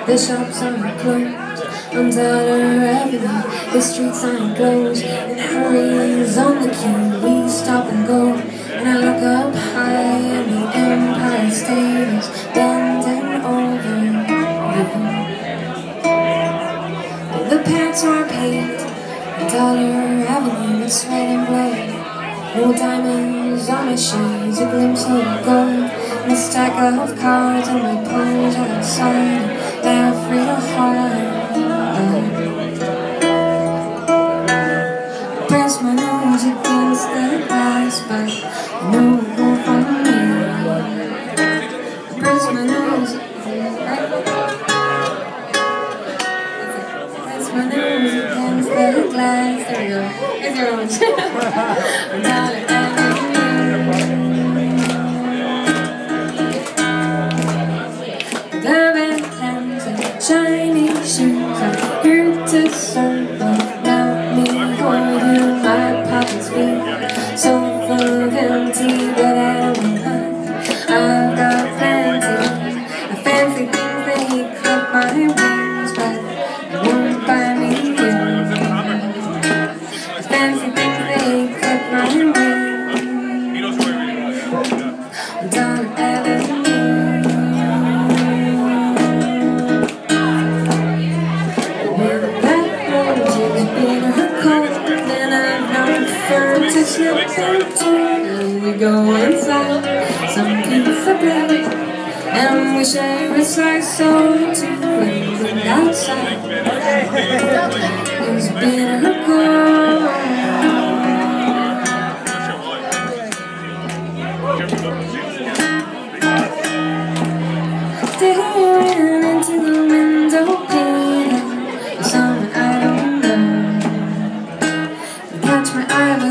The shops aren't closed on Delaware Avenue. The streets aren't closed, and hurry's on the queue. We stop and go, and I look up high, and the Empire State is bending over you. The pants are paved on Delaware Avenue. It's red and blood. No diamonds on my shades, a glimpse of gold, and a stack of cards, and we pose outside. They're afraid of hard. Press my nose against the glass, but I know it won't find me. Press my nose against the glass. There we go. Here's your own. Shiny shoes are here to serve. Let me hold you, my pockets feel so full of empty, but I don't mind. I've got plenty of fancy things that clip my wings, but they won't buy me here. Fancy things that clip my wings. Down Avenue. And we go inside some pizza place, and we share a slice or two, and we outside. There's been a call. Staring into the window pane of someone I don't know. You catch my eye.